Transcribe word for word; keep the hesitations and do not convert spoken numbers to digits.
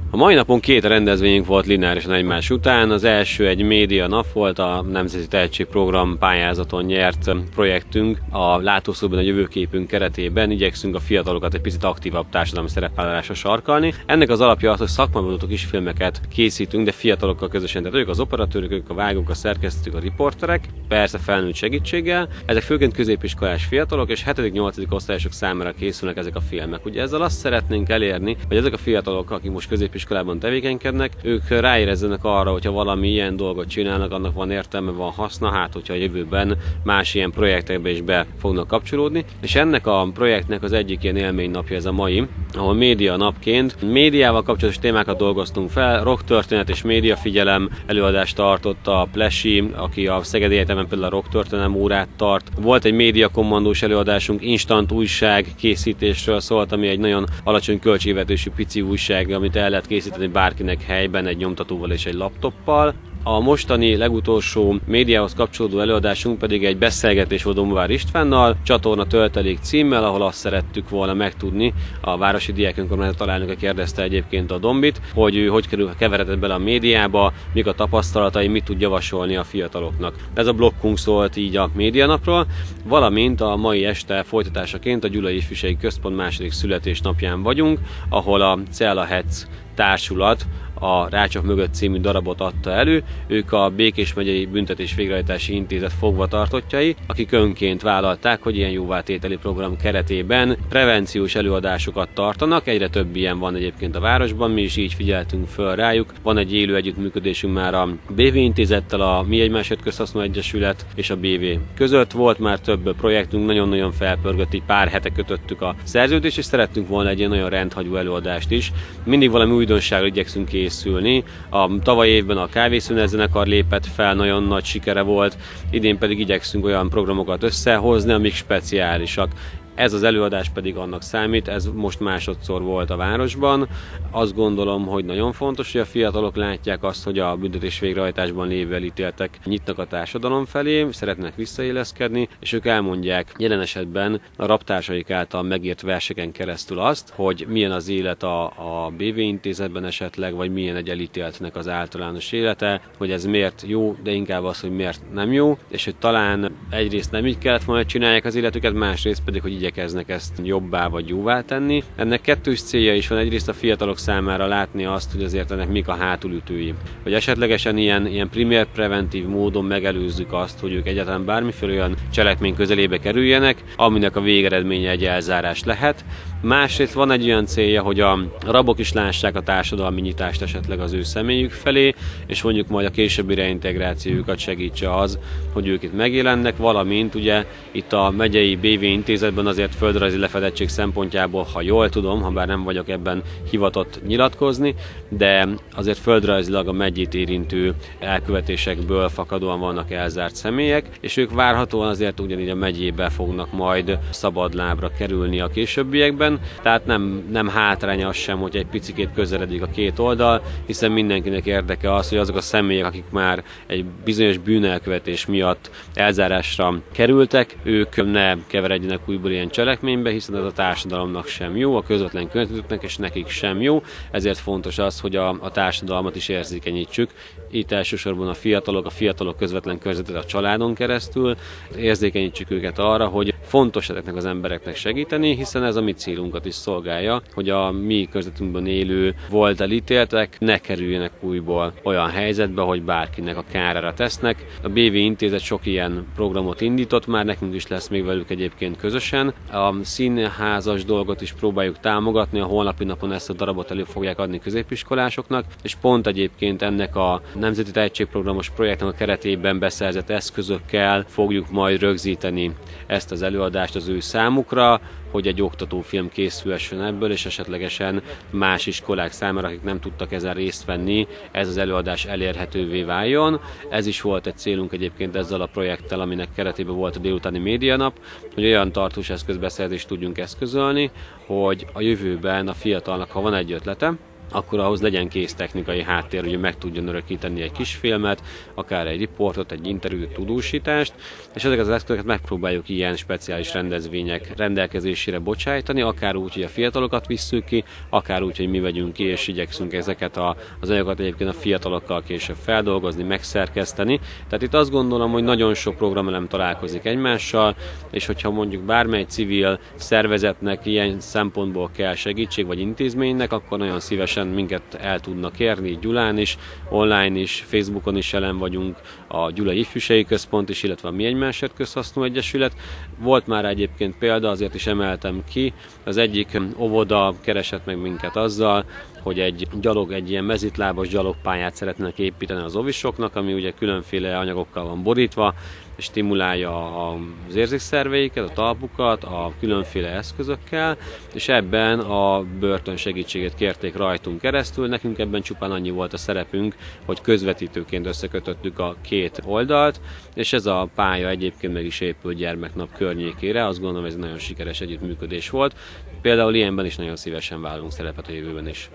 A mai napon két rendezvényünk volt lineárisan egymás után. Az első egy média nap volt, a Nemzeti Tehetségprogram pályázaton nyert projektünk. A Látószögben a jövőképünk keretében igyekszünk a fiatalokat egy picit aktívabb társadalmi szerepvállalásra sarkalni. Ennek az alapja az, hogy szakmai kisfilmeket készítünk, de fiatalokkal közösen. Tehát ők az operatőrök, ők a vágók, a szerkesztők, a riporterek, persze felnőtt segítséggel. Ezek főként középiskolás fiatalok, és hetedik-nyolcadik osztályosok számára készülnek ezek a filmek. Ugye ezzel azt szeretnénk elérni, hogy ezek a fiatalok, akik most középiskolában tevékenykednek, ők ráérezzenek arra, hogyha valami ilyen dolgot csinálnak, annak van értelme, van haszna, hát hogyha a jövőben más ilyen projektekbe is be fognak kapcsolódni. És ennek a projektnek az egyik ilyen élménynapja ez a mai, ahol média napként médiával kapcsolatos témákat dolgoztunk fel, rock történet és médiafigyelem előadást tartott a Plesi, aki a Szegedi Egyetemen például a rock történelem órát tart. Volt egy médiakommandós előadásunk, instant újság készítésről szólt, ami egy nagyon alacsony költségvetésű pici újság, amit el lehet készíteni bárkinek helyben egy nyomtatóval és egy laptoppal. A mostani legutolsó médiához kapcsolódó előadásunk pedig egy beszélgetés volt Dombovár Istvánnal, Csatorna töltelék címmel, ahol azt szerettük volna megtudni, a Városi Diák Önkormányzat alelnöke kérdezte egyébként a Dombit, hogy ő hogy kerül, keveredett bele a médiába, mik a tapasztalatai, mit tud javasolni a fiataloknak. Ez a blokkunk szólt így a médianapról, valamint a mai este folytatásaként a Gyulai Ifjúsági Központ második születésnapján vagyunk, ahol a Cella Hetz társulat a Rácsok mögött című darabot adta elő. Ők a Békés megyei Büntetés Végrehajtási Intézet fogvatartottjai, akik önként vállalták, hogy ilyen jóvátételi program keretében prevenciós előadásokat tartanak. Egyre több ilyen van egyébként a városban, mi is így figyeltünk föl rájuk. Van egy élő együttműködésünk már a bé vé Intézettel, a Mi Egymásért Közhasznú Egyesület és a bé vé között. Volt már több projektünk, nagyon-nagyon felpörgött, így pár hete kötöttük a szerződést, és szerettünk volna egy ilyen nagyon rendhagyó előadást is. Mindig valami újdonságra igyekszünk készülni. A tavaly évben a Kávészünet zenekar lépett fel, nagyon nagy sikere volt, idén pedig igyekszünk olyan programokat összehozni, amik speciálisak. Ez az előadás pedig annak számít, ez most másodszor volt a városban. Azt gondolom, hogy nagyon fontos, hogy a fiatalok látják azt, hogy a büntetés végrehajtásban lévő elítéltek nyitnak a társadalom felé, szeretnek visszaéleszkedni, és ők elmondják jelen esetben a raptársaik által megírt verseken keresztül azt, hogy milyen az élet a, a bé vé Intézetben esetleg, vagy milyen egy elítéltnek az általános élete, hogy ez miért jó, de inkább az, hogy miért nem jó, és hogy talán egyrészt nem így kellett volna csinálják az életüket, másrészt pedig, hogy igyekeznek ezt jobbá vagy jóvá tenni. Ennek kettős célja is van, egyrészt a fiatalok számára látni azt, hogy azért ennek mik a hátulütői. Hogy esetlegesen ilyen, ilyen primér preventív módon megelőzzük azt, hogy ők egyáltalán bármiféle olyan cselekmény közelébe kerüljenek, aminek a végeredménye egy elzárás lehet. Másrészt van egy olyan célja, hogy a rabok is lássák a társadalmi nyitást esetleg az ő személyük felé, és mondjuk majd a későbbi reintegrációjukat segítse az, hogy ők itt megjelennek, valamint ugye itt a megyei bé vé Intézetben azért földrajzi lefedettség szempontjából, ha jól tudom, ha bár nem vagyok ebben hivatott nyilatkozni, de azért földrajzilag a megyét érintő elkövetésekből fakadóan vannak elzárt személyek, és ők várhatóan azért ugyanígy a megyébe fognak majd szabadlábra kerülni a későbbiekben, tehát nem, nem hátrány az sem, hogy egy picikét közeledik a két oldal, hiszen mindenkinek érdeke az, hogy azok a személyek, akik már egy bizonyos bűnelkövetés miatt elzárásra kerültek, ők ne keveredjenek újból ilyen cselekménybe, hiszen ez a társadalomnak sem jó, a közvetlen környezetüknek és nekik sem jó, ezért fontos az, hogy a, a társadalmat is érzékenyítsük. Itt elsősorban a fiatalok, a fiatalok közvetlen környezetet a családon keresztül, érzékenyítsük őket arra, hogy fontos ezeknek az embereknek segíteni, hiszen ez a mi célunkat is szolgálja, hogy a mi környezetünkben élő volt elítéltek ne kerüljenek újból olyan helyzetbe, hogy bárkinek a kárára tesznek. A bé vé Intézet sok ilyen programot indított, már nekünk is lesz még velük egyébként közösen. A színházas dolgot is próbáljuk támogatni, a holnapi napon ezt a darabot elő fogják adni középiskolásoknak, és pont egyébként ennek a Nemzeti Tehetségprogramos projektnek a keretében beszerzett eszközökkel fogjuk majd rögzíteni ezt az előadást az ő számukra, hogy egy oktatófilm készülhessen ebből, és esetlegesen más iskolák számára, akik nem tudtak ezen részt venni, ez az előadás elérhetővé váljon. Ez is volt egy célunk egyébként ezzel a projekttel, aminek keretében volt a délutáni médianap, hogy olyan tartós eszközbeszerzést tudjunk eszközölni, hogy a jövőben a fiatalnak, ha van egy ötlete, akkor ahhoz legyen kész technikai háttér, hogy meg tudjon örökíteni egy kis filmet, akár egy riportot, egy interjút, tudósítást, és ezeket az eszközöket megpróbáljuk ilyen speciális rendezvények rendelkezésére bocsájtani, akár úgy, hogy a fiatalokat visszük ki, akár úgy, hogy mi vegyünk ki, és igyekszünk ezeket a, az anyagokat egyébként a fiatalokkal később feldolgozni, megszerkeszteni. Tehát itt azt gondolom, hogy nagyon sok programelem találkozik egymással, és hogyha mondjuk bármely civil szervezetnek ilyen szempontból kell segítség, vagy intézménynek, akkor nagyon szívesen minket el tudnak kérni, Gyulán is, online is, Facebookon is jelen vagyunk, a Gyulai Ifjúsági Központ is, illetve a Mi Egymásért Közhasznú Egyesület. Volt már egyébként példa, azért is emeltem ki, az egyik óvoda keresett meg minket azzal, hogy egy gyalog, egy ilyen mezitlábas gyalogpályát szeretnének építeni az ovisoknak, ami ugye különféle anyagokkal van borítva, és stimulálja az érzékszerveiket, a talpukat, a különféle eszközökkel, és ebben a börtön segítségét kérték rajtunk keresztül. Nekünk ebben csupán annyi volt a szerepünk, hogy közvetítőként összekötöttük a két oldalt, és ez a pálya egyébként meg is épült gyermeknap környékére. Azt gondolom, ez egy nagyon sikeres együttműködés volt. Például ilyenben is nagyon szívesen vállalunk szerepet a jövőben is.